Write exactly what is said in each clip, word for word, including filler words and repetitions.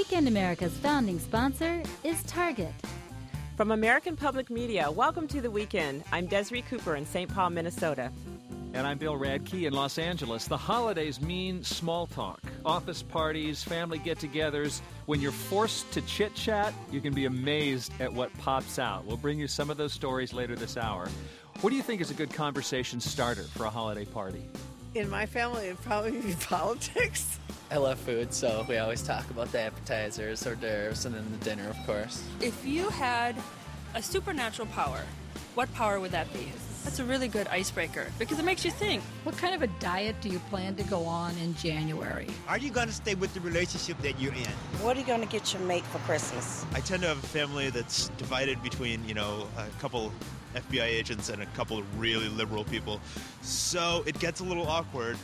Weekend America's founding sponsor is Target. From American Public Media, welcome to The Weekend. I'm Desiree Cooper in Saint Paul, Minnesota. And I'm Bill Radke in Los Angeles. The holidays mean small talk, office parties, family get-togethers. When you're forced to chit-chat, you can be amazed at what pops out. We'll bring you some of those stories later this hour. What do you think is a good conversation starter for a holiday party? In my family, it'd probably be politics. I love food, so we always talk about the appetizers, hors d'oeuvres, and then the dinner, of course. If you had a supernatural power, what power would that be? That's a really good icebreaker because it makes you think. What kind of a diet do you plan to go on in January? Are you going to stay with the relationship that you're in? What are you going to get your mate for Christmas? I tend to have a family that's divided between, you know, a couple F B I agents and a couple of really liberal people. So it gets a little awkward.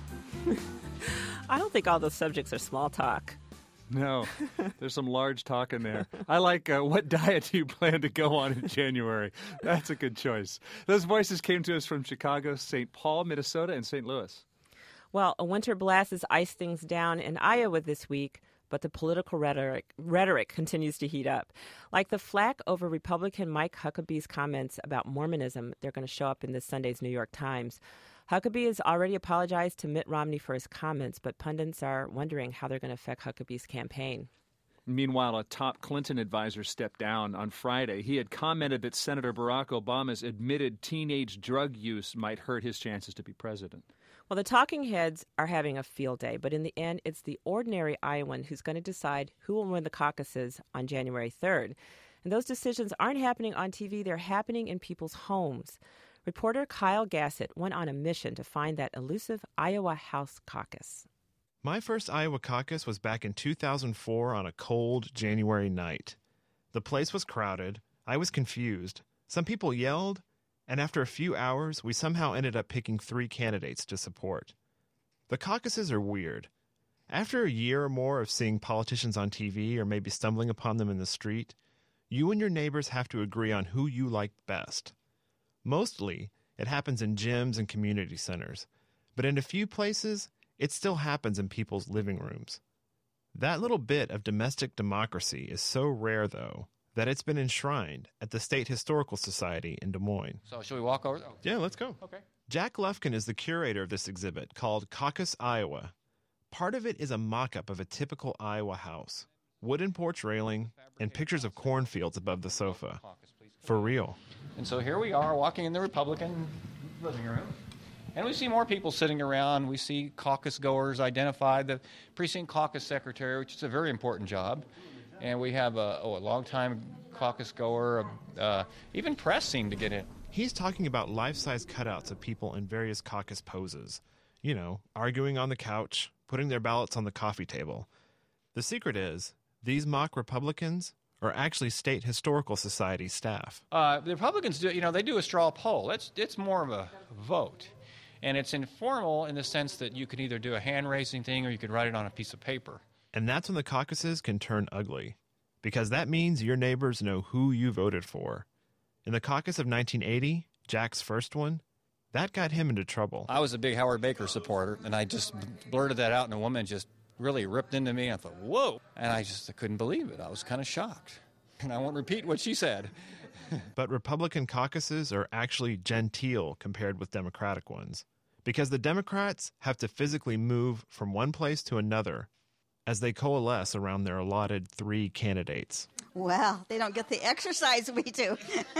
I don't think all those subjects are small talk. No, there's some large talk in there. I like uh, what diet do you plan to go on in January? That's a good choice. Those voices came to us from Chicago, Saint Paul, Minnesota, and Saint Louis. Well, a winter blast has iced things down in Iowa this week, but the political rhetoric, rhetoric continues to heat up. Like the flack over Republican Mike Huckabee's comments about Mormonism, they're going to show up in this Sunday's New York Times. Huckabee has already apologized to Mitt Romney for his comments, but pundits are wondering how they're going to affect Huckabee's campaign. Meanwhile, a top Clinton advisor stepped down on Friday. He had commented that Senator Barack Obama's admitted teenage drug use might hurt his chances to be president. Well, the talking heads are having a field day, but in the end, it's the ordinary Iowan who's going to decide who will win the caucuses on January third. And those decisions aren't happening on T V, they're happening in people's homes. Reporter Kyle Gassett went on a mission to find that elusive Iowa House caucus. My first Iowa caucus was back in two thousand four on a cold January night. The place was crowded. I was confused. Some people yelled, and after a few hours, we somehow ended up picking three candidates to support. The caucuses are weird. After a year or more of seeing politicians on T V or maybe stumbling upon them in the street, you and your neighbors have to agree on who you like best. Mostly, it happens in gyms and community centers, but in a few places, it still happens in people's living rooms. That little bit of domestic democracy is so rare, though, that it's been enshrined at the State Historical Society in Des Moines. So should we walk over? Oh. Yeah, let's go. Okay. Jack Lufkin is the curator of this exhibit called Caucus Iowa. Part of it is a mock-up of a typical Iowa house, wooden porch railing, and pictures of cornfields above the sofa. For real. And so here we are walking in the Republican living room. And we see more people sitting around. We see caucus goers identified, the precinct caucus secretary, which is a very important job. And we have a, oh, a long-time caucus goer. Uh, even press seemed to get in. He's talking about life-size cutouts of people in various caucus poses. You know, arguing on the couch, putting their ballots on the coffee table. The secret is, these mock Republicans are actually State Historical Society staff. Uh, the Republicans do, you know, they do a straw poll. It's it's more of a vote. And it's informal in the sense that you can either do a hand-raising thing or you can write it on a piece of paper. And that's when the caucuses can turn ugly, because that means your neighbors know who you voted for. In the caucus of nineteen eighty, Jack's first one, that got him into trouble. I was a big Howard Baker supporter, and I just blurted that out, and a woman just really ripped into me. I thought, whoa. And I just I couldn't believe it. I was kind of shocked. And I won't repeat what she said. But Republican caucuses are actually genteel compared with Democratic ones, because the Democrats have to physically move from one place to another as they coalesce around their allotted three candidates. Well, they don't get the exercise we do.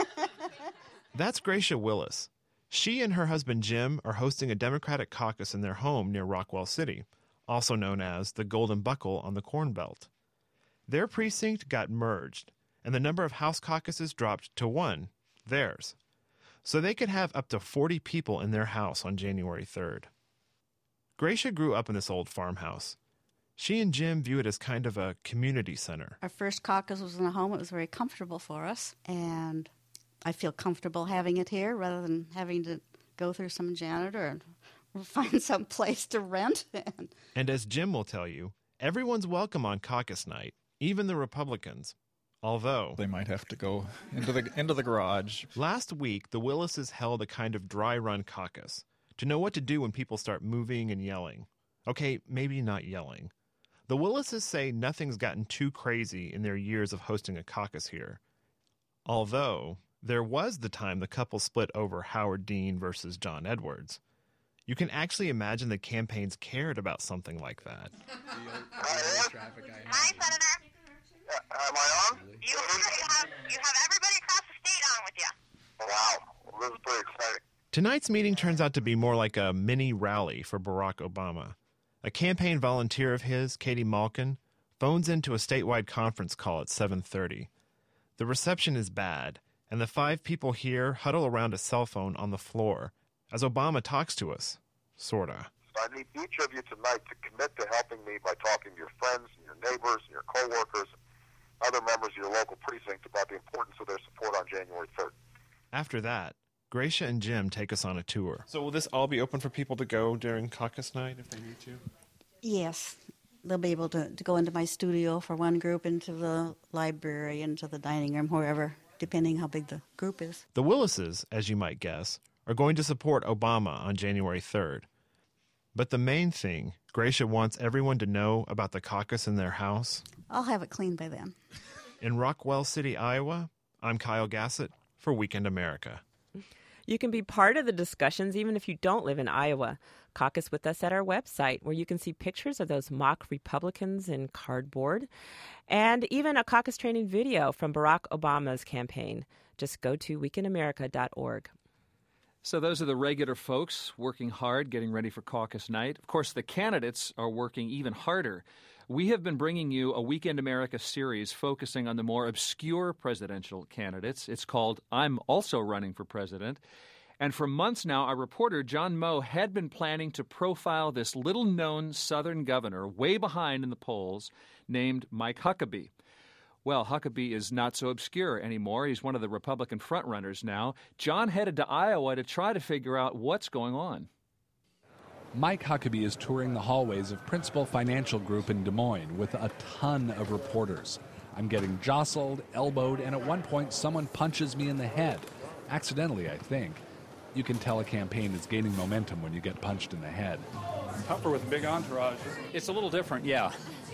That's Gracia Willis. She and her husband Jim are hosting a Democratic caucus in their home near Rockwell City, also known as the Golden Buckle on the Corn Belt. Their precinct got merged, and the number of House caucuses dropped to one, theirs. So they could have up to forty people in their house on January third. Gracia grew up in this old farmhouse. She and Jim view it as kind of a community center. Our first caucus was in a home. It was very comfortable for us, and I feel comfortable having it here rather than having to go through some janitor and find some place to rent. And as Jim will tell you, everyone's welcome on caucus night, even the Republicans. Although they might have to go into the into the garage. Last week, the Willises held a kind of dry run caucus to know what to do when people start moving and yelling. Okay, maybe not yelling, The Willises say nothing's gotten too crazy in their years of hosting a caucus here. Although, there was the time the couple split over Howard Dean versus John Edwards. You can actually imagine the campaigns cared about something like that. Hi, Senator. Uh, am I on? You, you, have, you have everybody across the state on with you. Wow. Well, this is pretty exciting. Tonight's meeting turns out to be more like a mini rally for Barack Obama. A campaign volunteer of his, Katie Malkin, phones into a statewide conference call at seven thirty. The reception is bad, and the five people here huddle around a cell phone on the floor as Obama talks to us, sorta. I need each of you tonight to commit to helping me by talking to your friends and your neighbors and your coworkers, other members of your local precinct about the importance of their support on January third. After that, Gracia and Jim take us on a tour. So will this all be open for people to go during caucus night if they need to? Yes. They'll be able to, to go into my studio for one group, into the library, into the dining room, wherever, depending how big the group is. The Willises, as you might guess, are going to support Obama on January third. But the main thing Gracia wants everyone to know about the caucus in their house... I'll have it clean by then. In Rockwell City, Iowa, I'm Kyle Gassett for Weekend America. You can be part of the discussions even if you don't live in Iowa. Caucus with us at our website, where you can see pictures of those mock Republicans in cardboard and even a caucus training video from Barack Obama's campaign. Just go to weekend america dot org. So those are the regular folks working hard, getting ready for caucus night. Of course, the candidates are working even harder. We have been bringing you a Weekend America series focusing on the more obscure presidential candidates. It's called I'm Also Running for President. And for months now, our reporter, John Moe, had been planning to profile this little-known Southern governor way behind in the polls named Mike Huckabee. Well, Huckabee is not so obscure anymore. He's one of the Republican frontrunners now. John headed to Iowa to try to figure out what's going on. Mike Huckabee is touring the hallways of Principal Financial Group in Des Moines with a ton of reporters. I'm getting jostled, elbowed, and at one point someone punches me in the head. Accidentally, I think. You can tell a campaign is gaining momentum when you get punched in the head. Tougher with a big entourage. It's a little different, yeah.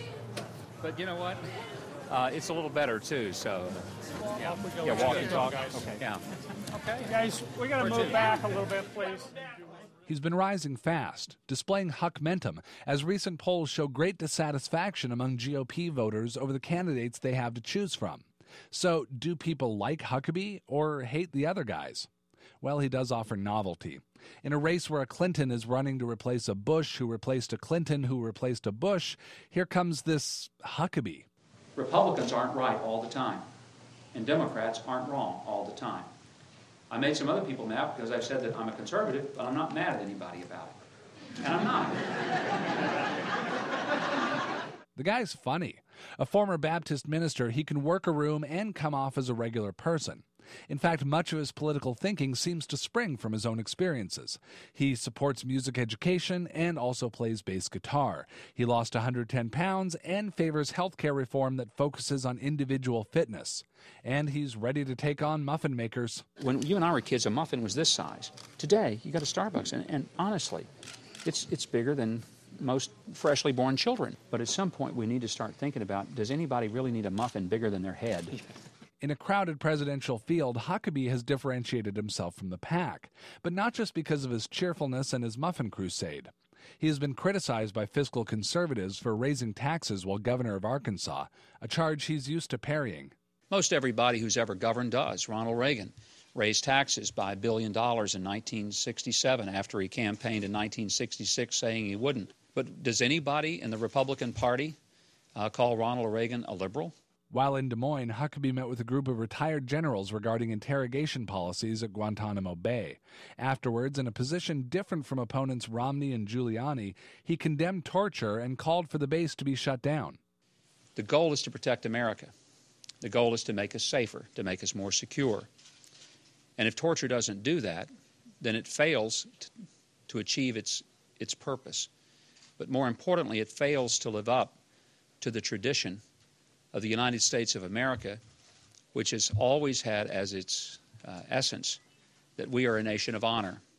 But you know what? Uh, it's a little better, too, so... Yeah, yeah walk and talk. Guys. Okay. Yeah. Okay, guys, we got to move back a little bit, please. He's been rising fast, displaying Huckmentum, as recent polls show great dissatisfaction among G O P voters over the candidates they have to choose from. So, do people like Huckabee or hate the other guys? Well, he does offer novelty. In a race where a Clinton is running to replace a Bush who replaced a Clinton who replaced a Bush, here comes this Huckabee. Republicans aren't right all the time, and Democrats aren't wrong all the time. I made some other people mad because I've said that I'm a conservative, but I'm not mad at anybody about it. And I'm not. The guy's funny. A former Baptist minister, he can work a room and come off as a regular person. In fact, much of his political thinking seems to spring from his own experiences. He supports music education and also plays bass guitar. He lost one hundred ten pounds and favors health care reform that focuses on individual fitness. And he's ready to take on muffin makers. When you and I were kids, a muffin was this size. Today, you got a Starbucks, and, and honestly, it's it's bigger than most freshly born children. But at some point, we need to start thinking about, does anybody really need a muffin bigger than their head? In a crowded presidential field, Huckabee has differentiated himself from the pack, but not just because of his cheerfulness and his muffin crusade. He has been criticized by fiscal conservatives for raising taxes while governor of Arkansas, a charge he's used to parrying. Most everybody who's ever governed does. Ronald Reagan raised taxes by a billion dollars in nineteen sixty-seven after he campaigned in nineteen sixty-six saying he wouldn't. But does anybody in the Republican Party uh, call Ronald Reagan a liberal? While in Des Moines, Huckabee met with a group of retired generals regarding interrogation policies at Guantanamo Bay. Afterwards, in a position different from opponents Romney and Giuliani, he condemned torture and called for the base to be shut down. The goal is to protect America. The goal is to make us safer, to make us more secure. And if torture doesn't do that, then it fails t- to achieve its, its purpose. But more importantly, it fails to live up to the tradition of the United States of America, which has always had as its uh, essence that we are a nation of honor.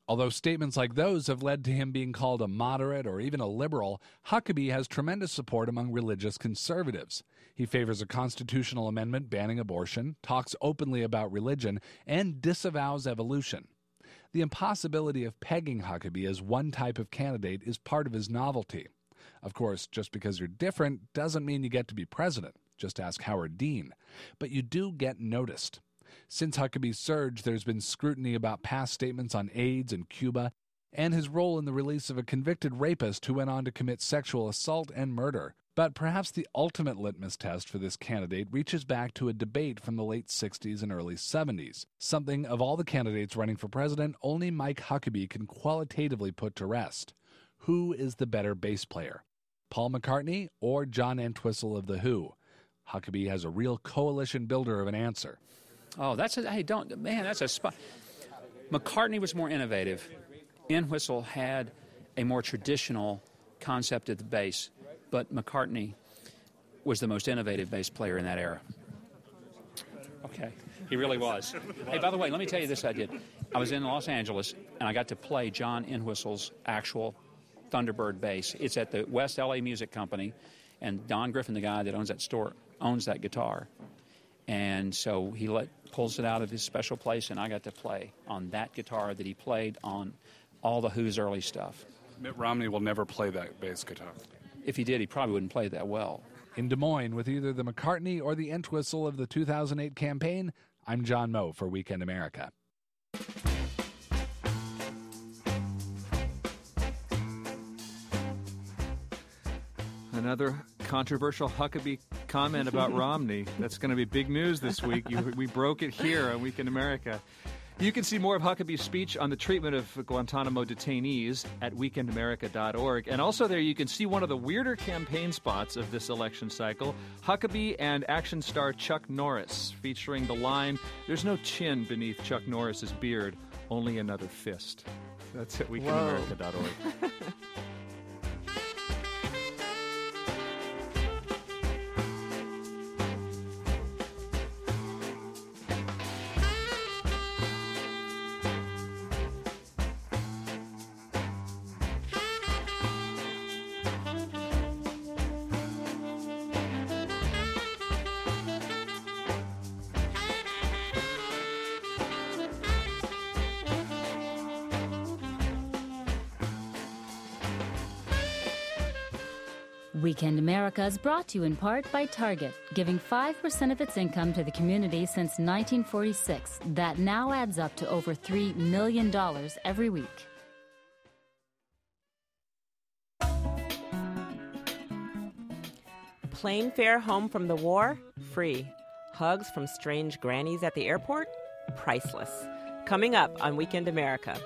Although statements like those have led to him being called a moderate or even a liberal, Huckabee has tremendous support among religious conservatives. He favors a constitutional amendment banning abortion, talks openly about religion, and disavows evolution. The impossibility of pegging Huckabee as one type of candidate is part of his novelty. Of course, just because you're different doesn't mean you get to be president. Just ask Howard Dean. But you do get noticed. Since Huckabee's surge, there's been scrutiny about past statements on AIDS and Cuba, and his role in the release of a convicted rapist who went on to commit sexual assault and murder. But perhaps the ultimate litmus test for this candidate reaches back to a debate from the late sixties and early seventies, something of all the candidates running for president, only Mike Huckabee can qualitatively put to rest. Who is the better bass player, Paul McCartney or John Entwistle of The Who? Huckabee has a real coalition builder of an answer. Oh, that's a, hey, don't, man, that's a spot. McCartney was more innovative. Entwistle had a more traditional concept of the bass, but McCartney was the most innovative bass player in that era. Okay, he really was. Hey, by the way, let me tell you this I did. I was in Los Angeles, and I got to play John Entwistle's actual Thunderbird bass. It's at the West L A Music Company, and Don Griffin, the guy that owns that store, owns that guitar. And so he let, pulls it out of his special place, and I got to play on that guitar that he played on all the Who's early stuff. Mitt Romney will never play that bass guitar. If he did, he probably wouldn't play it that well. In Des Moines, with either the McCartney or the Entwistle of the two thousand eight campaign, I'm John Moe for Weekend America. Another controversial Huckabee comment about Romney. That's going to be big news this week. You, we broke it here on Weekend America. You can see more of Huckabee's speech on the treatment of Guantanamo detainees at weekend america dot org. And also there you can see one of the weirder campaign spots of this election cycle, Huckabee and action star Chuck Norris, featuring the line, "There's no chin beneath Chuck Norris's beard, only another fist." That's at weekend america dot org. Weekend America is brought to you in part by Target, giving five percent of its income to the community since nineteen forty-six. That now adds up to over three million dollars every week. Plane fare home from the war? Free. Hugs from strange grannies at the airport? Priceless. Coming up on Weekend America.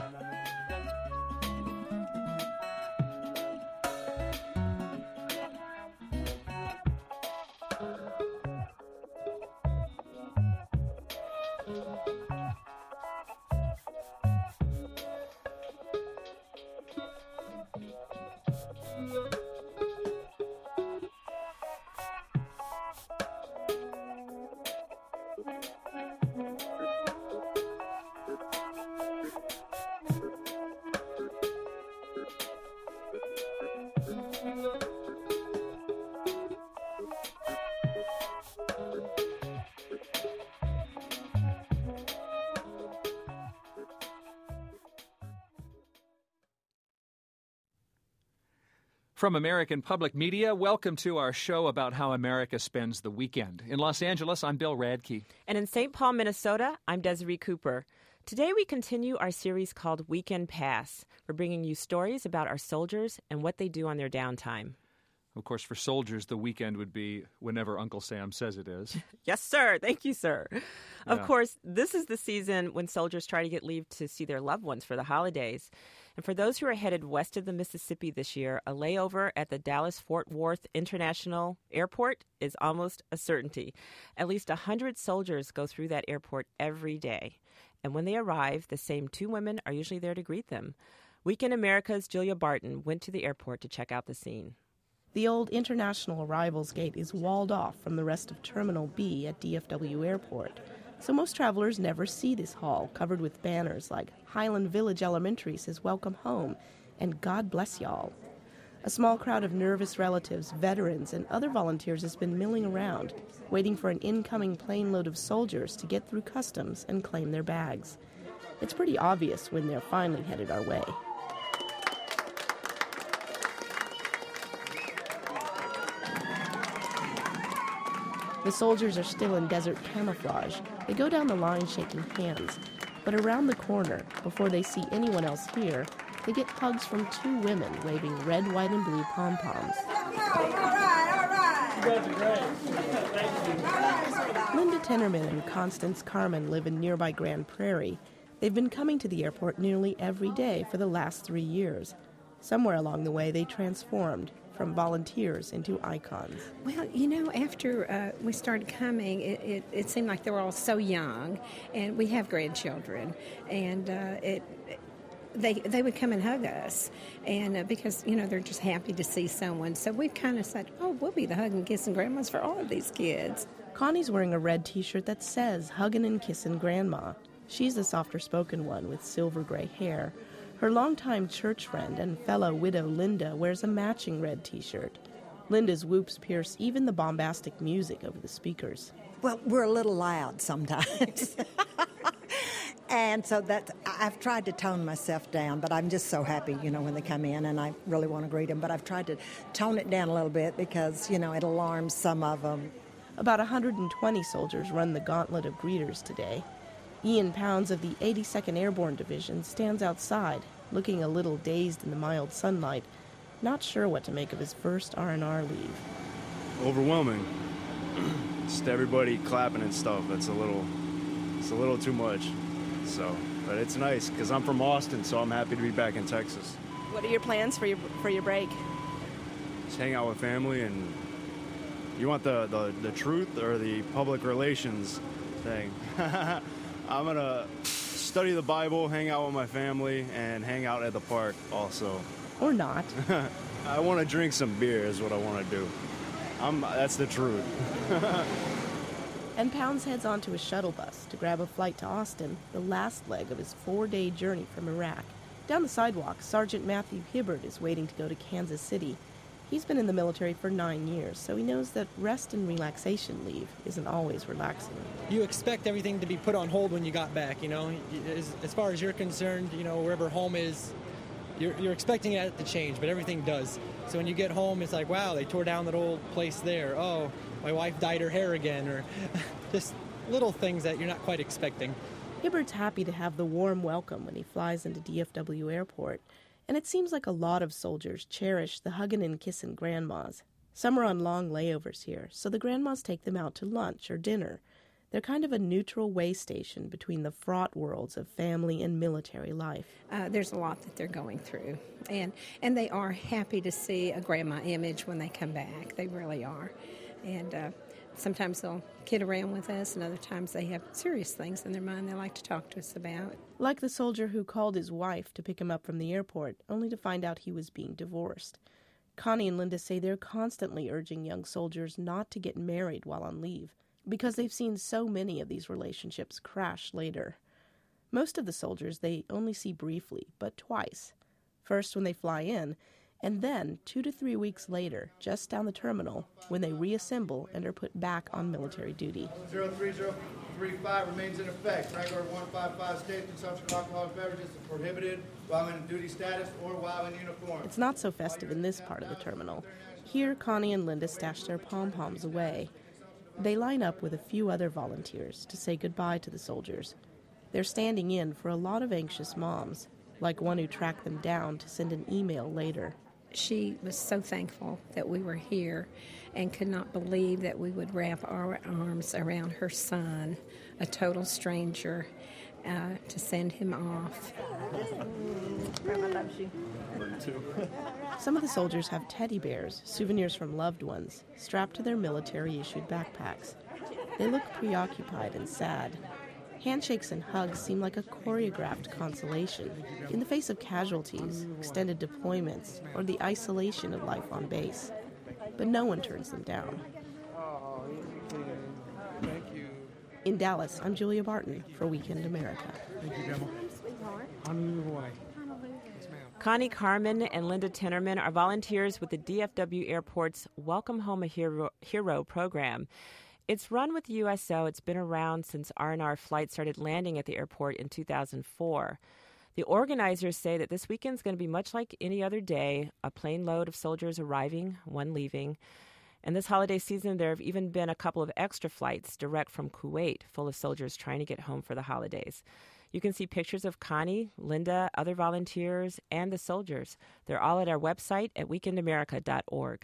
From American Public Media, welcome to our show about how America spends the weekend. In Los Angeles, I'm Bill Radke. And in Saint Paul, Minnesota, I'm Desiree Cooper. Today we continue our series called Weekend Pass. We're bringing you stories about our soldiers and what they do on their downtime. Of course, for soldiers, the weekend would be whenever Uncle Sam says it is. Yes, sir. Thank you, sir. Yeah. Of course, this is the season when soldiers try to get leave to see their loved ones for the holidays. And for those who are headed west of the Mississippi this year, a layover at the Dallas-Fort Worth International Airport is almost a certainty. At least one hundred soldiers go through that airport every day. And when they arrive, the same two women are usually there to greet them. Weekend America's Julia Barton went to the airport to check out the scene. The old International Arrivals Gate is walled off from the rest of Terminal B at D F W Airport. So most travelers never see this hall covered with banners like Highland Village Elementary says welcome home and God bless y'all. A small crowd of nervous relatives, veterans, and other volunteers has been milling around, waiting for an incoming plane load of soldiers to get through customs and claim their bags. It's pretty obvious when they're finally headed our way. The soldiers are still in desert camouflage. They go down the line shaking hands. But around the corner, before they see anyone else here, they get hugs from two women waving red, white, and blue pom-poms. All right, all right. You guys are great. Thank you. Linda Tennerman and Constance Carmen live in nearby Grand Prairie. They've been coming to the airport nearly every day for the last three years. Somewhere along the way, they transformed from volunteers into icons. Well, you know, after uh, we started coming, it, it, it seemed like they were all so young, and we have grandchildren, and uh, it, they they would come and hug us, and uh, because, you know, they're just happy to see someone. So we've kind of said, oh, we'll be the hugging, kissing grandmas for all of these kids. Connie's wearing a red T-shirt that says huggin' and kissin' grandma. She's the softer-spoken one with silver gray hair. Her longtime church friend and fellow widow Linda wears a matching red T-shirt. Linda's whoops pierce even the bombastic music over the speakers. Well, we're a little loud sometimes. And so that I've tried to tone myself down, but I'm just so happy, you know, when they come in, and I really want to greet them. But I've tried to tone it down a little bit because, you know, it alarms some of them. About one hundred twenty soldiers run the gauntlet of greeters today. Ian Pounds of the eighty-second Airborne Division stands outside, looking a little dazed in the mild sunlight, not sure what to make of his first R and R leave. Overwhelming. Just everybody clapping and stuff. It's a little, it's a little too much. So, but it's nice because I'm from Austin, so I'm happy to be back in Texas. What are your plans for your for your break? Just hang out with family. And you want the the, the truth or the public relations thing? I'm going to study the Bible, hang out with my family, and hang out at the park also. Or not. I want to drink some beer is what I want to do. I'm, that's the truth. And Pounds heads onto a shuttle bus to grab a flight to Austin, the last leg of his four-day journey from Iraq. Down the sidewalk, Sergeant Matthew Hibbert is waiting to go to Kansas City. He's been in the military for nine years, so he knows that rest and relaxation leave isn't always relaxing. You expect everything to be put on hold when you got back, you know. As, as far as you're concerned, you know, wherever home is, you're, you're expecting it to change, but everything does. So when you get home, it's like, wow, they tore down that old place there. Oh, my wife dyed her hair again, or just little things that you're not quite expecting. Hibbert's happy to have the warm welcome when he flies into D F W Airport. And it seems like a lot of soldiers cherish the huggin' and kissin' grandmas. Some are on long layovers here, so the grandmas take them out to lunch or dinner. They're kind of a neutral way station between the fraught worlds of family and military life. Uh, there's a lot that they're going through, and and they are happy to see a grandma image when they come back. They really are. And uh, sometimes they'll kid around with us, and other times they have serious things in their mind they like to talk to us about. Like the soldier who called his wife to pick him up from the airport, only to find out he was being divorced. Connie and Linda say they're constantly urging young soldiers not to get married while on leave, because they've seen so many of these relationships crash later. Most of the soldiers they only see briefly, but twice. First when they fly in, and then two to three weeks later, just down the terminal, when they reassemble and are put back on military duty. zero three zero three five remains in effect. Regular one fifty-five states consumption of alcoholic beverages is prohibited while in duty status or while in uniform. It's not so festive in this part of the terminal. Here, Connie and Linda stash their pom-poms away. They line up with a few other volunteers to say goodbye to the soldiers. They're standing in for a lot of anxious moms, like one who tracked them down to send an email later. She was so thankful that we were here and could not believe that we would wrap our arms around her son, a total stranger, uh, to send him off. Grandma loves you. Some of the soldiers have teddy bears, souvenirs from loved ones, strapped to their military-issued backpacks. They look preoccupied and sad. Handshakes and hugs seem like a choreographed consolation in the face of casualties, extended deployments, or the isolation of life on base. But no one turns them down. Thank you. In Dallas, I'm Julia Barton for Weekend America. Thank you, Gemma. On your way. Connie Carmen and Linda Tinnerman are volunteers with the D F W Airport's Welcome Home a Hero, Hero program. It's run with the U S O. It's been around since R and R flights started landing at the airport in two thousand four. The organizers say that this weekend's going to be much like any other day, a plane load of soldiers arriving, one leaving. And this holiday season, there have even been a couple of extra flights direct from Kuwait, full of soldiers trying to get home for the holidays. You can see pictures of Connie, Linda, other volunteers, and the soldiers. They're all at our website at weekend america dot org.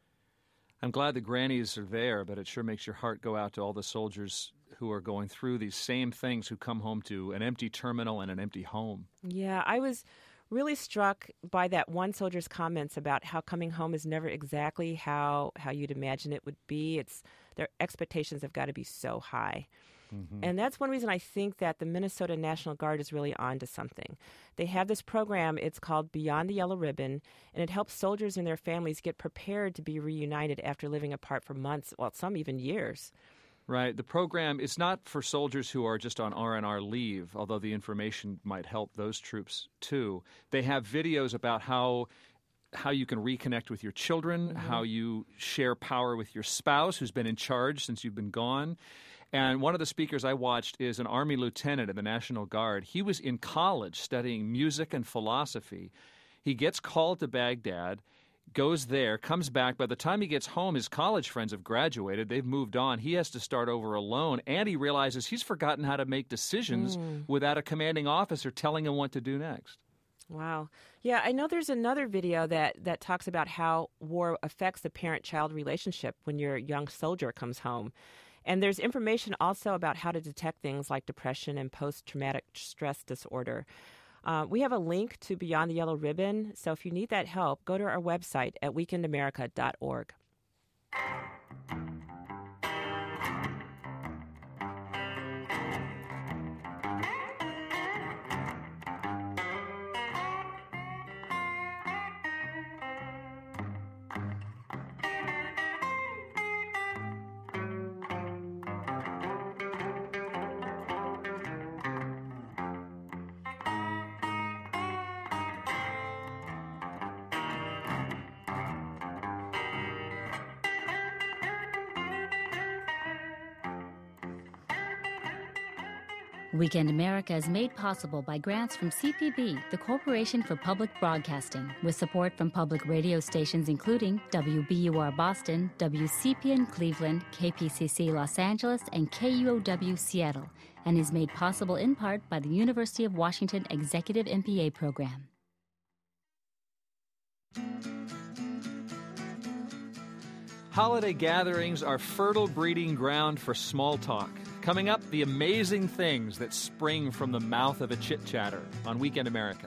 I'm glad the grannies are there, but it sure makes your heart go out to all the soldiers who are going through these same things, who come home to an empty terminal and an empty home. Yeah, I was really struck by that one soldier's comments about how coming home is never exactly how, how you'd imagine it would be. It's their expectations have got to be so high. Mm-hmm. And that's one reason I think that the Minnesota National Guard is really on to something. They have this program, it's called Beyond the Yellow Ribbon, and it helps soldiers and their families get prepared to be reunited after living apart for months, well, some even years. Right. The program is not for soldiers who are just on R and R leave, although the information might help those troops too. They have videos about how how you can reconnect with your children, mm-hmm. how you share power with your spouse who's been in charge since you've been gone. And one of the speakers I watched is an Army lieutenant in the National Guard. He was in college studying music and philosophy. He gets called to Baghdad, goes there, comes back. By the time he gets home, his college friends have graduated. They've moved on. He has to start over alone, and he realizes he's forgotten how to make decisions mm. without a commanding officer telling him what to do next. Wow. Yeah, I know there's another video that, that talks about how war affects the parent-child relationship when your young soldier comes home. And there's information also about how to detect things like depression and post-traumatic stress disorder. Uh, we have a link to Beyond the Yellow Ribbon, so if you need that help, go to our website at weekend america dot org. Weekend America is made possible by grants from C P B, the Corporation for Public Broadcasting, with support from public radio stations including W B U R Boston, W C P N Cleveland, K P C C Los Angeles, and K U O W Seattle, and is made possible in part by the University of Washington Executive M P A program. Holiday gatherings are fertile breeding ground for small talk. Coming up, the amazing things that spring from the mouth of a chit-chatter on Weekend America.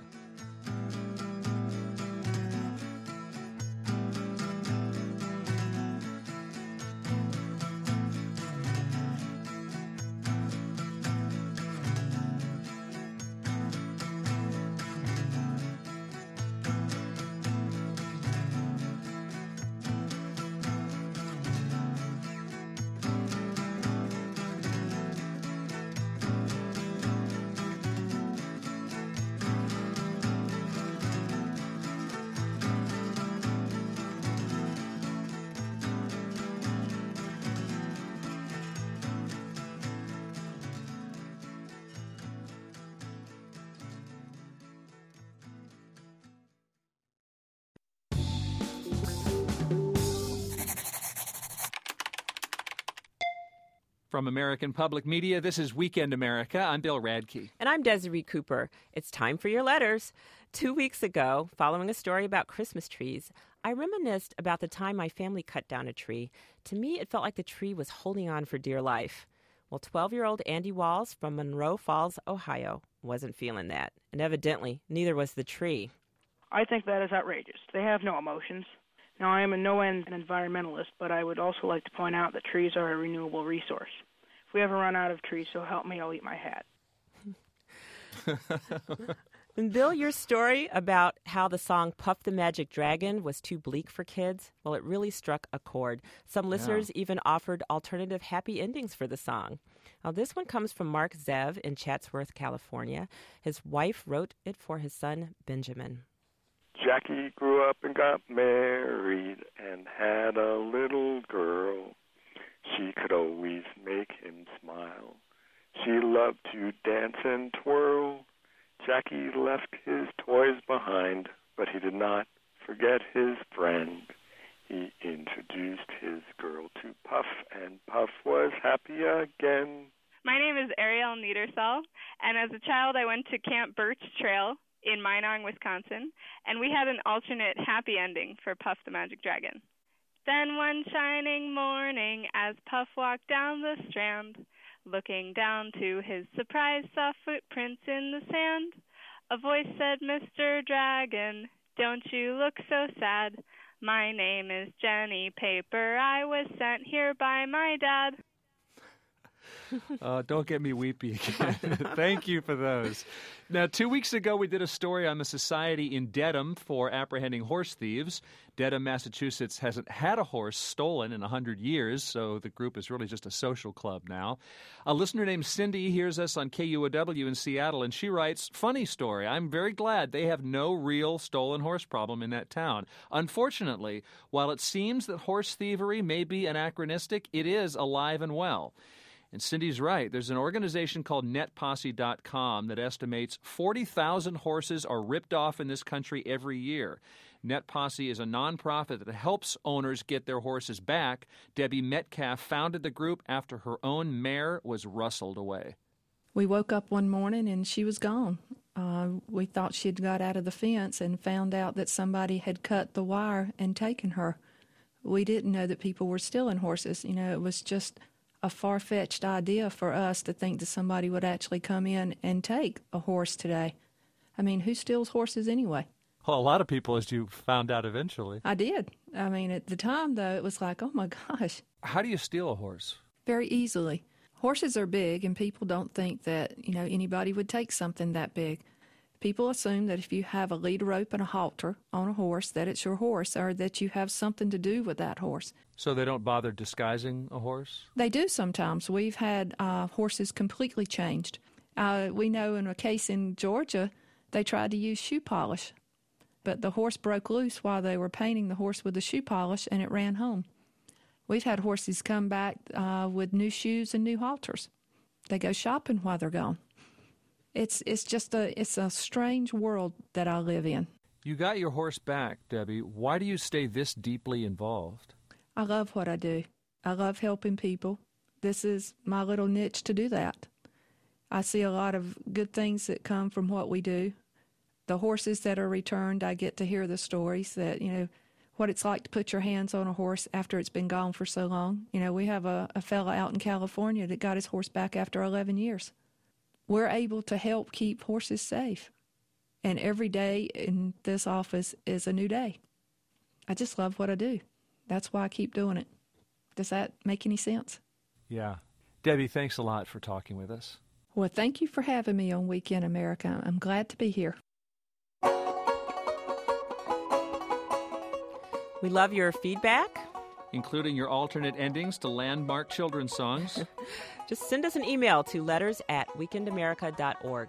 From American Public Media, this is Weekend America. I'm Bill Radke. And I'm Desiree Cooper. It's time for your letters. Two weeks ago, following a story about Christmas trees, I reminisced about the time my family cut down a tree. To me, it felt like the tree was holding on for dear life. Well, twelve-year-old Andy Walls from Monroe Falls, Ohio, wasn't feeling that. And evidently, neither was the tree. I think that is outrageous. They have no emotions. Now, I am in no end an environmentalist, but I would also like to point out that trees are a renewable resource. If we ever run out of trees, so help me, I'll eat my hat. And Bill, your story about how the song Puff the Magic Dragon was too bleak for kids, well, it really struck a chord. Some listeners yeah. even offered alternative happy endings for the song. Now, this one comes from Mark Zev in Chatsworth, California. His wife wrote it for his son, Benjamin. Jackie grew up and got married and had a little girl. She could always make him smile. She loved to dance and twirl. Jackie left his toys behind, but he did not forget his friend. He introduced his girl to Puff, and Puff was happy again. My name is Ariel Niedersall, and as a child I went to Camp Birch Trail in Minong, Wisconsin, and we had an alternate happy ending for Puff the Magic Dragon. Then one shining morning, as Puff walked down the strand, looking down to his surprise, saw footprints in the sand. A voice said, Mister Dragon, don't you look so sad. My name is Jenny Paper. I was sent here by my dad. Uh, don't get me weepy again. Thank you for those. Now, two weeks ago, we did a story on the Society in Dedham for apprehending horse thieves. Dedham, Massachusetts hasn't had a horse stolen in one hundred years, so the group is really just a social club now. A listener named Cindy hears us on K U O W in Seattle, and she writes, funny story, I'm very glad they have no real stolen horse problem in that town. Unfortunately, while it seems that horse thievery may be anachronistic, it is alive and well. And Cindy's right. There's an organization called net posse dot com that estimates forty thousand horses are ripped off in this country every year. NetPosse is a nonprofit that helps owners get their horses back. Debbie Metcalf founded the group after her own mare was rustled away. We woke up one morning and she was gone. Uh, we thought she'd got out of the fence and found out that somebody had cut the wire and taken her. We didn't know that people were stealing horses. You know, it was just a far-fetched idea for us to think that somebody would actually come in and take a horse today. I mean, who steals horses anyway? Well, a lot of people, as you found out eventually. I did. I mean, at the time, though, it was like, oh, my gosh. How do you steal a horse? Very easily. Horses are big, and people don't think that, you know, anybody would take something that big. People assume that if you have a lead rope and a halter on a horse, that it's your horse or that you have something to do with that horse. So they don't bother disguising a horse? They do sometimes. We've had uh, horses completely changed. Uh, we know in a case in Georgia, they tried to use shoe polish, but the horse broke loose while they were painting the horse with the shoe polish, and it ran home. We've had horses come back uh, with new shoes and new halters. They go shopping while they're gone. It's it's just a it's a strange world that I live in. You got your horse back, Debbie. Why do you stay this deeply involved? I love what I do. I love helping people. This is my little niche to do that. I see a lot of good things that come from what we do. The horses that are returned, I get to hear the stories that, you know, what it's like to put your hands on a horse after it's been gone for so long. You know, we have a, a fella out in California that got his horse back after eleven years. We're able to help keep horses safe. And every day in this office is a new day. I just love what I do. That's why I keep doing it. Does that make any sense? Yeah. Debbie, thanks a lot for talking with us. Well, thank you for having me on Weekend America. I'm glad to be here. We love your feedback, including your alternate endings to landmark children's songs. Just send us an email to letters at weekend america dot org.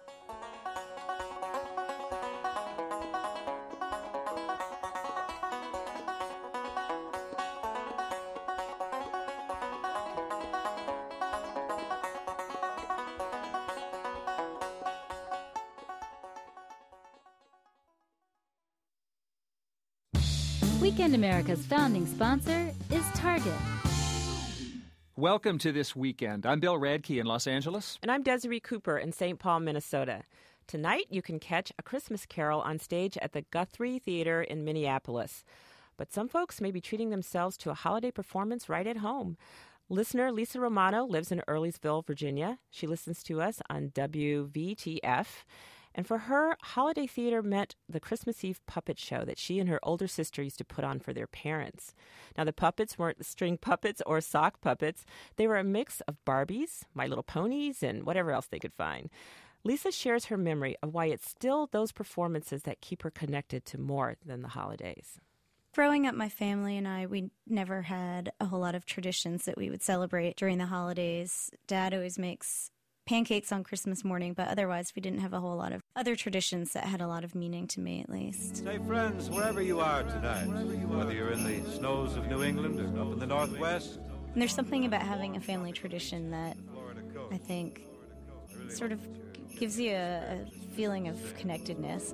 Weekend America's founding sponsor is Target. Welcome to This Weekend. I'm Bill Radke in Los Angeles. And I'm Desiree Cooper in Saint Paul, Minnesota. Tonight, you can catch A Christmas Carol on stage at the Guthrie Theater in Minneapolis. But some folks may be treating themselves to a holiday performance right at home. Listener Lisa Romano lives in Earlysville, Virginia. She listens to us on W V T F. And for her, holiday theater meant the Christmas Eve puppet show that she and her older sister used to put on for their parents. Now, the puppets weren't string puppets or sock puppets. They were a mix of Barbies, My Little Ponies, and whatever else they could find. Lisa shares her memory of why it's still those performances that keep her connected to more than the holidays. Growing up, my family and I, we never had a whole lot of traditions that we would celebrate during the holidays. Dad always makes pancakes on Christmas morning, but otherwise we didn't have a whole lot of other traditions that had a lot of meaning to me, at least. Say, friends, wherever you are tonight, whether you're in the snows of New England or up in the Northwest. And there's something about having a family tradition that I think sort of gives you a, a feeling of connectedness.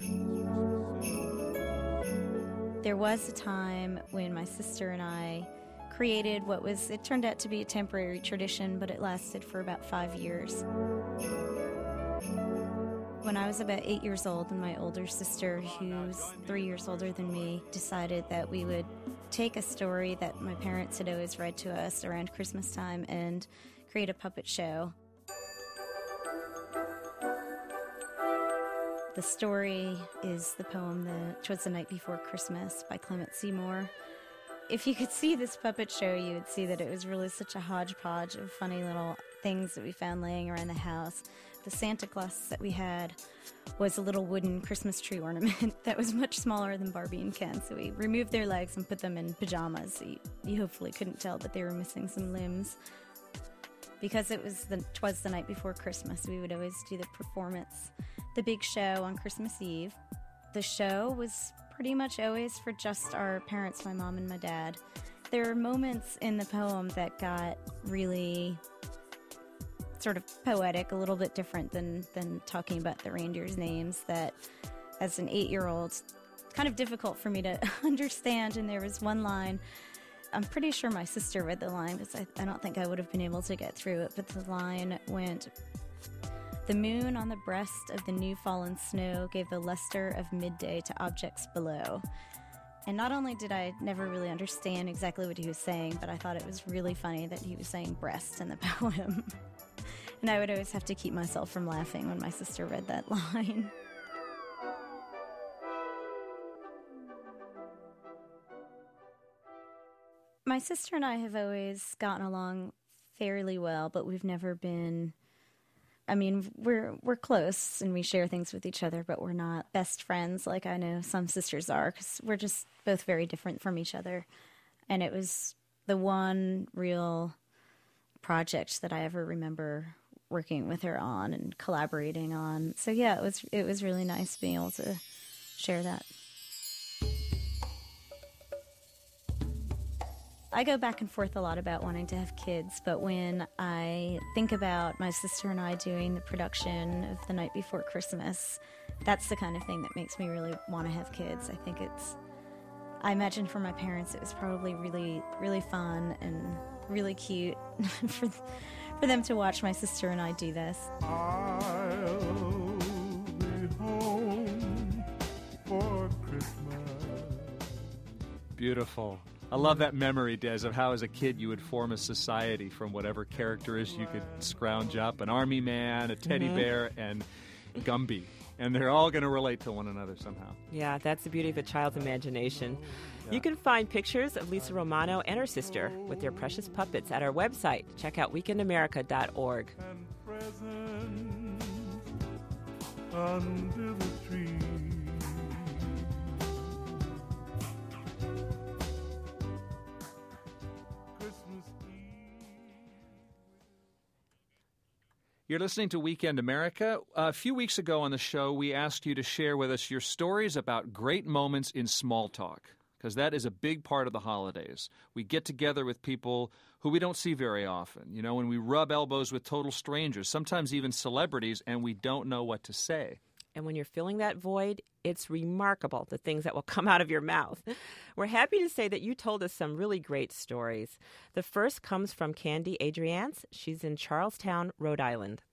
There was a time when my sister and I created what was, it turned out to be a temporary tradition, but it lasted for about five years. When I was about eight years old, and my older sister, who's three years older than me, decided that we would take a story that my parents had always read to us around Christmas time and create a puppet show. The story is the poem the, "'Twas the Night Before Christmas" by Clement Seymour. If you could see this puppet show, you would see that it was really such a hodgepodge of funny little things that we found laying around the house. The Santa Claus that we had was a little wooden Christmas tree ornament that was much smaller than Barbie and Ken, so we removed their legs and put them in pajamas. So you, you hopefully couldn't tell that they were missing some limbs. Because it was the, 'twas the night before Christmas, we would always do the performance, the big show on Christmas Eve. The show was pretty much always for just our parents, my mom and my dad. There are moments in the poem that got really sort of poetic, a little bit different than, than talking about the reindeers' names, that as an eight-year-old, it's kind of difficult for me to understand. And there was one line, I'm pretty sure my sister read the line because I, I don't think I would have been able to get through it, but the line went, "The moon on the breast of the new fallen snow gave the luster of midday to objects below." And not only did I never really understand exactly what he was saying, but I thought it was really funny that he was saying breast in the poem. And I would always have to keep myself from laughing when my sister read that line. My sister and I have always gotten along fairly well, but we've never been... I mean, we're we're close and we share things with each other, but we're not best friends like I know some sisters are, because we're just both very different from each other. And it was the one real project that I ever remember working with her on and collaborating on. So yeah, it was it was really nice being able to share that. I go back and forth a lot about wanting to have kids, but when I think about my sister and I doing the production of The Night Before Christmas, that's the kind of thing that makes me really want to have kids. I think it's, I imagine for my parents it was probably really, really fun and really cute for, for them to watch my sister and I do this. I'll be home for Christmas. Beautiful. I love that memory, Des, of how as a kid you would form a society from whatever characters you could scrounge up. An army man, a teddy mm-hmm. bear, and Gumby. And they're all going to relate to one another somehow. Yeah, that's the beauty of a child's imagination. Yeah. You can find pictures of Lisa Romano and her sister with their precious puppets at our website. Check out weekend america dot org. Under the tree. You're listening to Weekend America. A few weeks ago on the show, we asked you to share with us your stories about great moments in small talk, because that is a big part of the holidays. We get together with people who we don't see very often, you know, and we rub elbows with total strangers, sometimes even celebrities, and we don't know what to say. And when you're filling that void, it's remarkable, the things that will come out of your mouth. We're happy to say that you told us some really great stories. The first comes from Candy Adriance. She's in Charlestown, Rhode Island.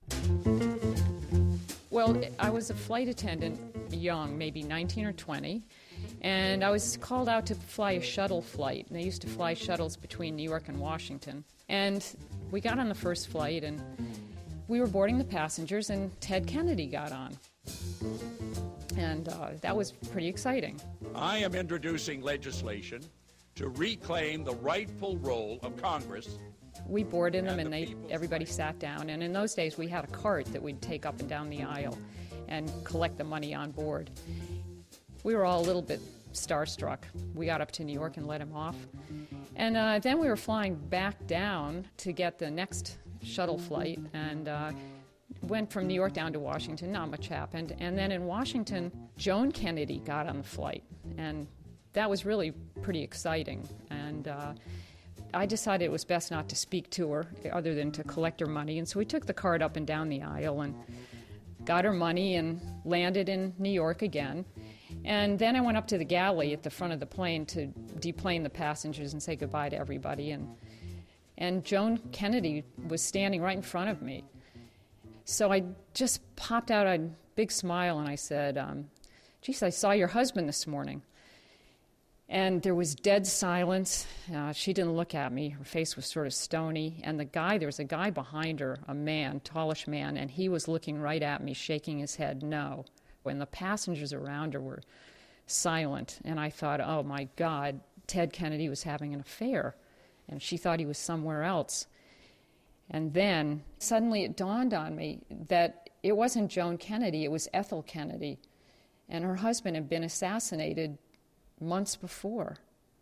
Well, I was a flight attendant, young, maybe nineteen or twenty, and I was called out to fly a shuttle flight. And they used to fly shuttles between New York and Washington. And we got on the first flight, and we were boarding the passengers, and Ted Kennedy got on. And uh, that was pretty exciting. I am introducing legislation to reclaim the rightful role of Congress We boarded them, and they everybody sat down. And in those days, we had a cart that we'd take up and down the aisle and collect the money on board. We were all a little bit starstruck. We got up to New York and let him off. And uh, then we were flying back down to get the next shuttle flight, and uh, went from New York down to Washington. Not much happened. And then in Washington, Joan Kennedy got on the flight, and that was really pretty exciting. And uh, I decided it was best not to speak to her other than to collect her money. And so we took the cart up and down the aisle and got her money and landed in New York again. And then I went up to the galley at the front of the plane to deplane the passengers and say goodbye to everybody. And, and Joan Kennedy was standing right in front of me. So I just popped out a big smile and I said, um, geez, I saw your husband this morning. And there was dead silence. Uh, she didn't look at me. Her face was sort of stony. And the guy, there was a guy behind her, a man, tallish man, and he was looking right at me, shaking his head, no. When the passengers around her were silent, and I thought, oh, my God, Ted Kennedy was having an affair, and she thought he was somewhere else. And then suddenly it dawned on me that it wasn't Joan Kennedy, it was Ethel Kennedy, and her husband had been assassinated months before.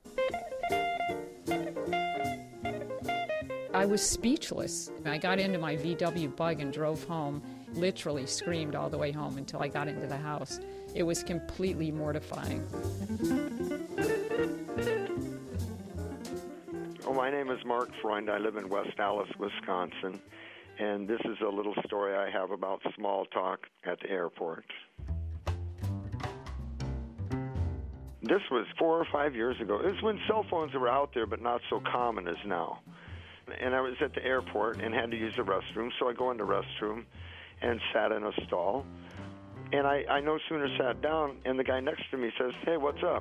I was speechless. I got into my V W Bug and drove home, literally screamed all the way home until I got into the house. It was completely mortifying. Oh, my name is Mark Freund. I live in West Allis, Wisconsin, and this is a little story I have about small talk at the airport. This was four or five years ago. It was when cell phones were out there, but not so common as now. And I was at the airport and had to use the restroom, so I go in the restroom and sat in a stall. And I, I no sooner sat down, and the guy next to me says, hey, what's up?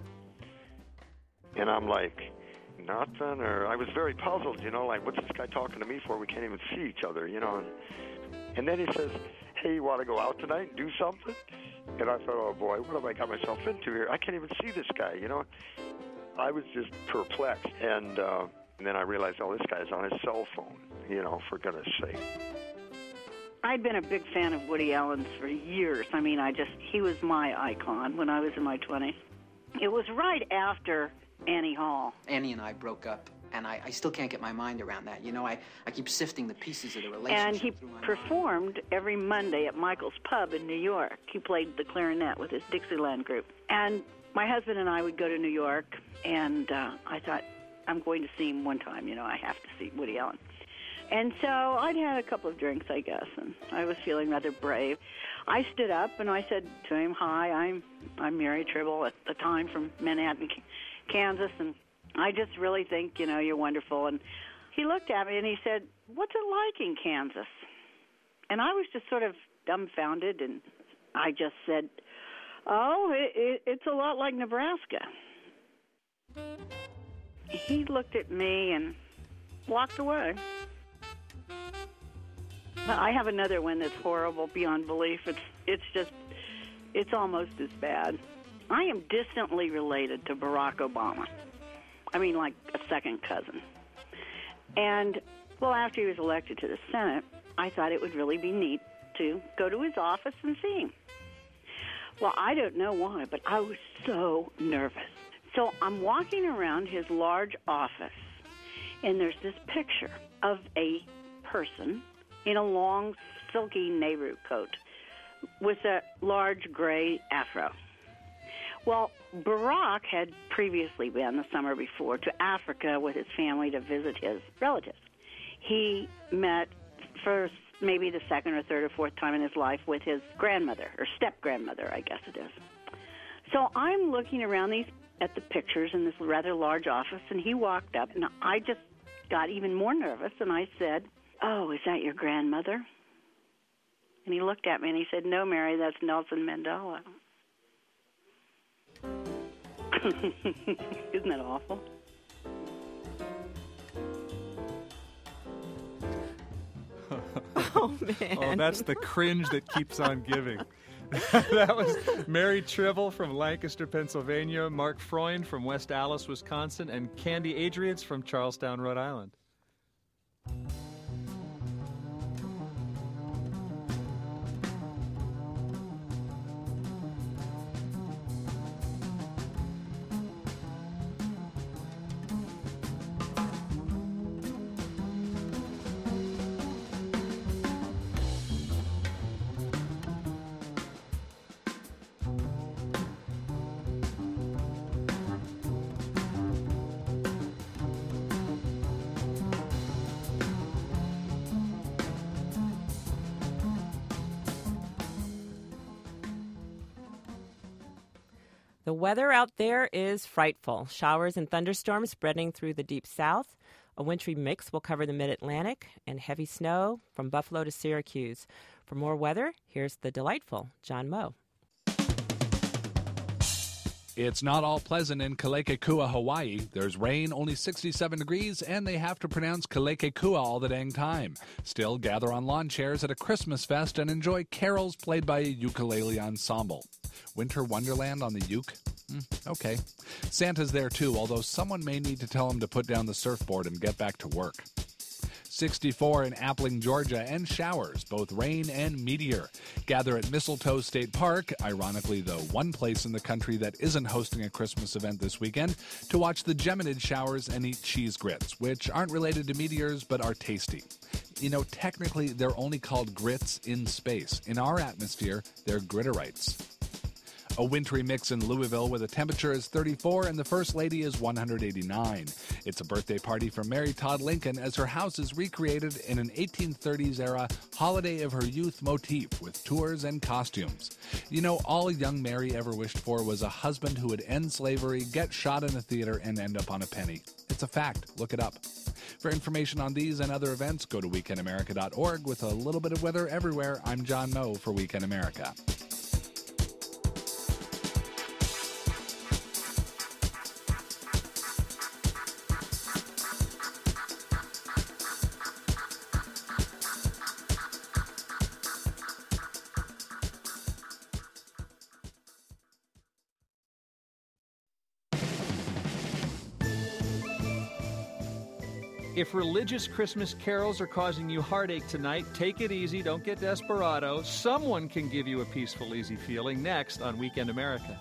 And I'm like, nothing, or I was very puzzled, you know, like, what's this guy talking to me for? We can't even see each other, you know. And then he says, hey, you want to go out tonight and do something? And I thought, oh, boy, what have I got myself into here? I can't even see this guy, you know. I was just perplexed. And, uh, and then I realized, oh, this guy's on his cell phone, you know, for goodness sake. I'd been a big fan of Woody Allen's for years. I mean, I just, he was my icon when I was in my twenties. It was right after Annie Hall. Annie and I broke up, and I, I still can't get my mind around that. You know, I, I keep sifting the pieces of the relationship. And he performed every Monday at Michael's Pub in New York. He played the clarinet with his Dixieland group. And my husband and I would go to New York, and uh, I thought, I'm going to see him one time. You know, I have to see Woody Allen. And so I'd had a couple of drinks, I guess, and I was feeling rather brave. I stood up and I said to him, hi, I'm I'm Mary Tribble at the time from Manhattan, Kansas, and I just really think, you know, you're wonderful. And he looked at me and he said, what's it like in Kansas? And I was just sort of dumbfounded, and I just said, oh, it, it, it's a lot like Nebraska. He looked at me and walked away. I have another one that's horrible beyond belief. It's it's just, it's almost as bad. I am distantly related to Barack Obama. I mean, like a second cousin. And, well, after he was elected to the Senate, I thought it would really be neat to go to his office and see him. Well, I don't know why, but I was so nervous. So I'm walking around his large office, and there's this picture of a person in a long, silky Nehru coat with a large gray afro. Well, Barack had previously been, the summer before, to Africa with his family to visit his relatives. He met for maybe the second or third or fourth time in his life with his grandmother, or step-grandmother, I guess it is. So I'm looking around these at the pictures in this rather large office, and he walked up, and I just got even more nervous, and I said, oh, is that your grandmother? And he looked at me and he said, no, Mary, that's Nelson Mandela. Isn't that awful? Oh, man. Oh, that's the cringe that keeps on giving. That was Mary Tribble from Lancaster, Pennsylvania, Mark Freund from West Allis, Wisconsin, and Candy Adrians from Charlestown, Rhode Island. The weather out there is frightful. Showers and thunderstorms spreading through the deep south. A wintry mix will cover the mid-Atlantic, and heavy snow from Buffalo to Syracuse. For more weather, here's the delightful John Moe. It's not all pleasant in Kalekekua, Hawaii. There's rain, only sixty-seven degrees, and they have to pronounce Kalekekua all the dang time. Still, gather on lawn chairs at a Christmas fest and enjoy carols played by a ukulele ensemble. Winter Wonderland on the uke? Mm, okay. Santa's there too, although someone may need to tell him to put down the surfboard and get back to work. sixty-four in Appling, Georgia, and showers, both rain and meteor. Gather at Mistletoe State Park, ironically the one place in the country that isn't hosting a Christmas event this weekend, to watch the Geminid showers and eat cheese grits, which aren't related to meteors but are tasty. You know, technically they're only called grits in space. In our atmosphere, they're gritterites. A wintry mix in Louisville with a temperature is thirty-four and the First Lady is one hundred eighty-nine. It's a birthday party for Mary Todd Lincoln as her house is recreated in an eighteen thirties era holiday of her youth motif with tours and costumes. You know, all young Mary ever wished for was a husband who would end slavery, get shot in a theater, and end up on a penny. It's a fact. Look it up. For information on these and other events, go to weekend america dot org. With a little bit of weather everywhere, I'm John Moe for Weekend America. If religious Christmas carols are causing you heartache tonight, take it easy, don't get desperado. Someone can give you a peaceful, easy feeling next on Weekend America.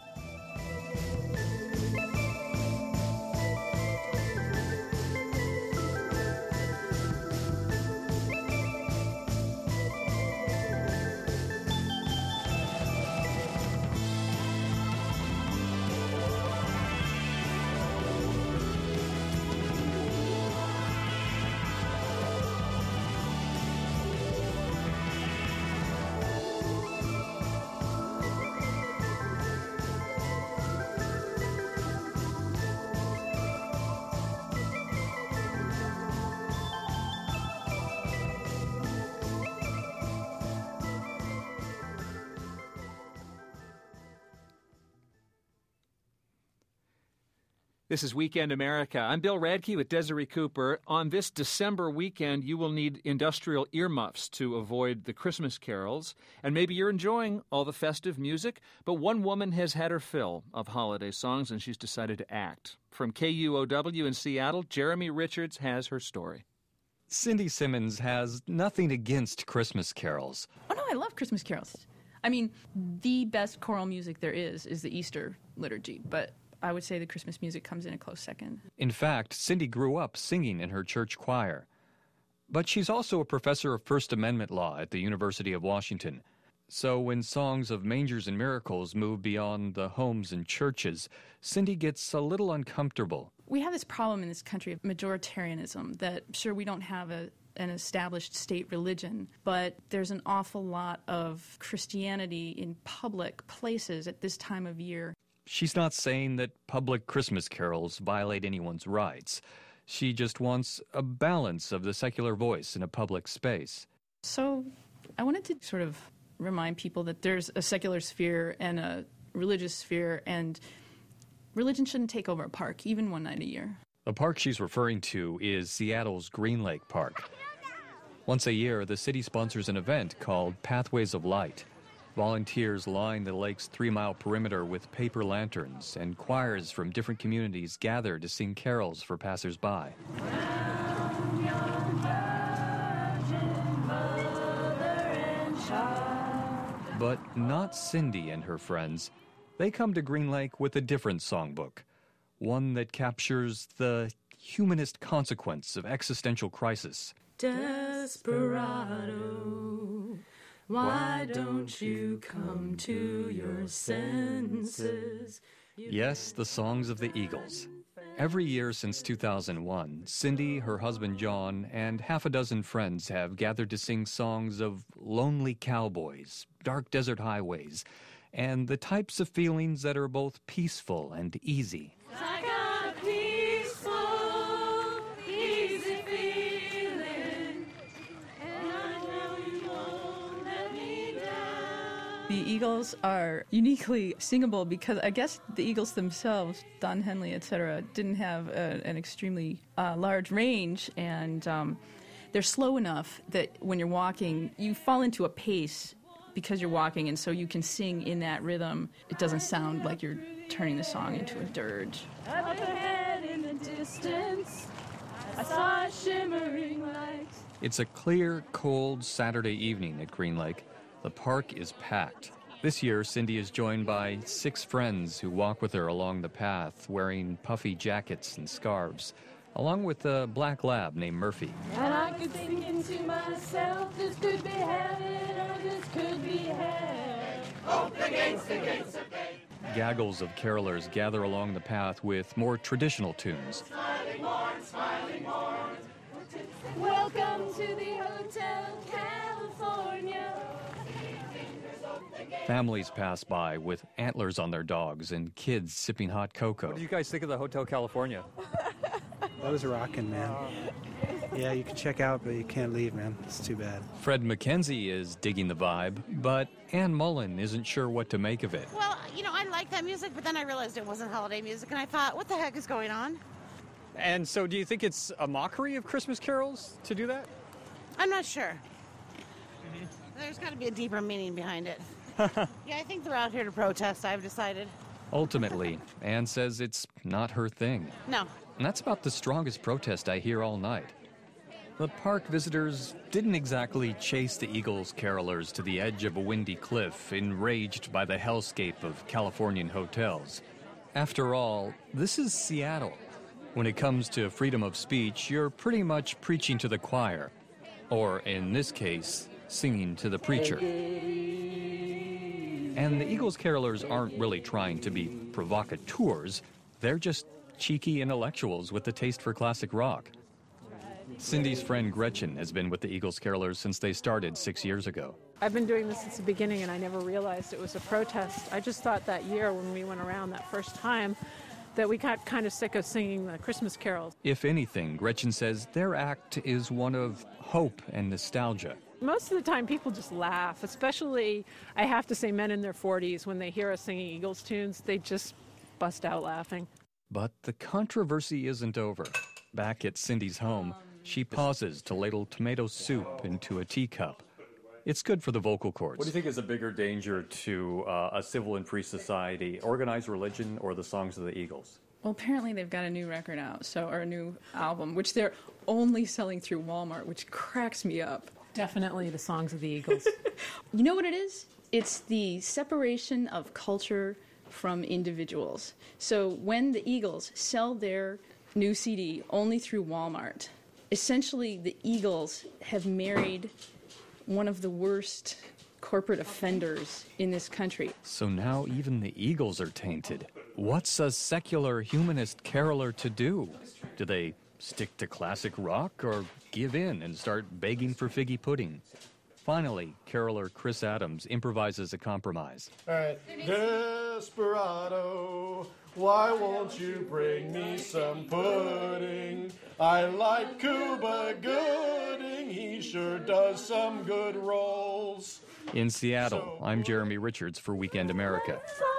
This is Weekend America. I'm Bill Radke with Desiree Cooper. On this December weekend, you will need industrial earmuffs to avoid the Christmas carols. And maybe you're enjoying all the festive music, but one woman has had her fill of holiday songs, and she's decided to act. From K U O W in Seattle, Jeremy Richards has her story. Cindy Simmons has nothing against Christmas carols. Oh, no, I love Christmas carols. I mean, the best choral music there is is the Easter liturgy, but I would say the Christmas music comes in a close second. In fact, Cindy grew up singing in her church choir. But she's also a professor of First Amendment law at the University of Washington. So when songs of mangers and miracles move beyond the homes and churches, Cindy gets a little uncomfortable. We have this problem in this country of majoritarianism, that sure, we don't have a an established state religion, but there's an awful lot of Christianity in public places at this time of year. She's not saying that public Christmas carols violate anyone's rights. She just wants a balance of the secular voice in a public space. So I wanted to sort of remind people that there's a secular sphere and a religious sphere, and religion shouldn't take over a park, even one night a year. The park she's referring to is Seattle's Green Lake Park. Once a year, the city sponsors an event called Pathways of Light. Volunteers line the lake's three-mile perimeter with paper lanterns, and choirs from different communities gather to sing carols for passers-by. But not Cindy and her friends. They come to Green Lake with a different songbook, one that captures the humanist consequence of existential crisis. Desperado, why don't you come to your senses? Yes, the songs of the Eagles. Every year since two thousand one, Cindy, her husband John, and half a dozen friends have gathered to sing songs of lonely cowboys, dark desert highways, and the types of feelings that are both peaceful and easy. I got a peaceful, easy feeling, and I know you won't let me down. The Eagles are uniquely singable because I guess the Eagles themselves, Don Henley, et cetera, didn't have a, an extremely uh, large range, and um, they're slow enough that when you're walking, you fall into a pace because you're walking, and so you can sing in that rhythm. It doesn't sound like you're turning the song into a dirge. Up ahead in the distance, I saw a shimmering light. It's a clear, cold Saturday evening at Green Lake. The park is packed. This year, Cindy is joined by six friends who walk with her along the path, wearing puffy jackets and scarves, along with a black lab named Murphy. And I could thinking to myself, this could be heaven or this could be hell. Hope the gates, the gates are paid. Gaggles of carolers gather along the path with more traditional tunes. Smiling morn, smiling morn. Welcome to the Hotel California. Families pass by with antlers on their dogs and kids sipping hot cocoa. What do you guys think of the Hotel California? That was rocking, man. Yeah, you can check out, but you can't leave, man. It's too bad. Fred McKenzie is digging the vibe, but Ann Mullen isn't sure what to make of it. Well, you know, I like that music, but then I realized it wasn't holiday music, and I thought, what the heck is going on? And so do you think it's a mockery of Christmas carols to do that? I'm not sure. Mm-hmm. There's got to be a deeper meaning behind it. Yeah, I think they're out here to protest, I've decided. Ultimately, Ann says it's not her thing. No. And that's about the strongest protest I hear all night. The park visitors didn't exactly chase the Eagles carolers to the edge of a windy cliff, enraged by the hellscape of Californian hotels. After all, this is Seattle. When it comes to freedom of speech, you're pretty much preaching to the choir. Or, in this case, singing to the preacher. And the Eagles carolers aren't really trying to be provocateurs. They're just cheeky intellectuals with a taste for classic rock. Cindy's friend Gretchen has been with the Eagles carolers since they started six years ago. I've been doing this since the beginning, and I never realized it was a protest. I just thought that year when we went around that first time that we got kind of sick of singing the Christmas carols. If anything, Gretchen says their act is one of hope and nostalgia. Most of the time, people just laugh, especially, I have to say, men in their forties. When they hear us singing Eagles tunes, they just bust out laughing. But the controversy isn't over. Back at Cindy's home, she pauses to ladle tomato soup into a teacup. It's good for the vocal cords. What do you think is a bigger danger to uh, a civil and free society, organized religion or the songs of the Eagles? Well, apparently they've got a new record out, so or a new album, which they're only selling through Walmart, which cracks me up. Definitely the songs of the Eagles. You know what it is? It's the separation of culture from individuals. So when the Eagles sell their new C D only through Walmart, essentially the Eagles have married one of the worst corporate offenders in this country. So now even the Eagles are tainted. What's a secular humanist caroler to do? Do they stick to classic rock or give in and start begging for figgy pudding? Finally, caroler Chris Adams improvises a compromise. All right. Desperado, why won't you bring me some pudding? I like Cuba Gooding, he sure does some good rolls. In Seattle, I'm Jeremy Richards for Weekend America.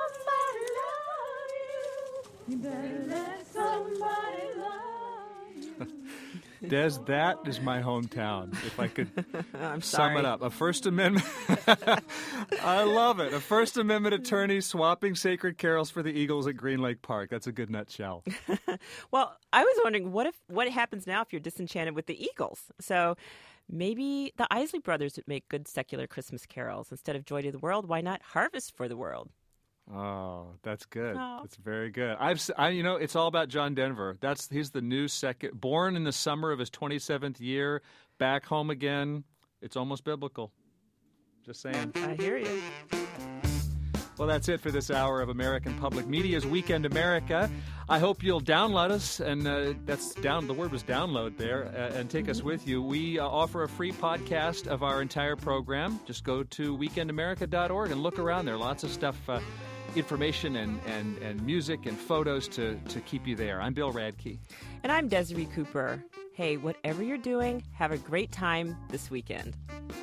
You better let somebody love you. Des, that is my hometown. If I could I'm sum sorry. it up. A First Amendment. I love it. A First Amendment attorney swapping sacred carols for the Eagles at Green Lake Park. That's a good nutshell. Well, I was wondering, what if what happens now if you're disenchanted with the Eagles? So maybe the Isley Brothers would make good secular Christmas carols. Instead of Joy to the World, why not Harvest for the World? Oh, that's good. Oh. That's very good. I've, s- I, you know, it's all about John Denver. That's he's the new second, born in the summer of his twenty-seventh year, back home again. It's almost biblical. Just saying. I hear you. Well, that's it for this hour of American Public Media's Weekend America. I hope you'll download us, and uh, that's down. The word was download there, uh, and take us with you. We uh, offer a free podcast of our entire program. Just go to weekend america dot org and look around there. Lots of stuff, uh, information and, and, and music and photos to, to keep you there. I'm Bill Radke. And I'm Desiree Cooper. Hey, whatever you're doing, have a great time this weekend.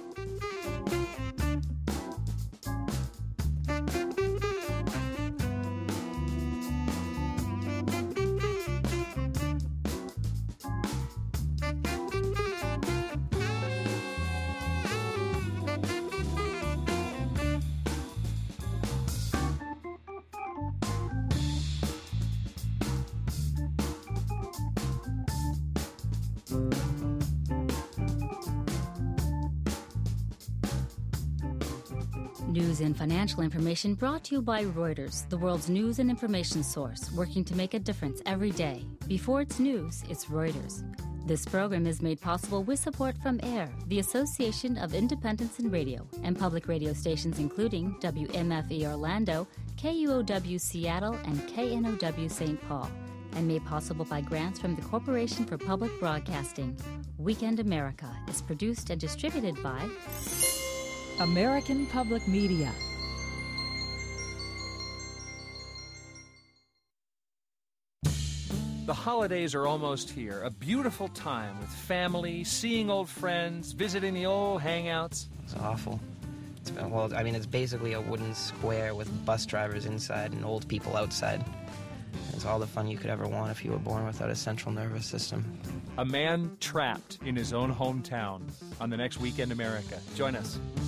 News and financial information brought to you by Reuters, the world's news and information source, working to make a difference every day. Before it's news, it's Reuters. This program is made possible with support from AIR, the Association of Independents in Radio, and public radio stations including W M F E Orlando, K U O W Seattle, and K N O W Saint Paul, and made possible by grants from the Corporation for Public Broadcasting. Weekend America is produced and distributed by American Public Media. The holidays are almost here. A beautiful time with family, seeing old friends, visiting the old hangouts. It's awful. It's been, well, I mean, it's basically a wooden square with bus drivers inside and old people outside. It's all the fun you could ever want if you were born without a central nervous system. A man trapped in his own hometown on the next Weekend America. Join us.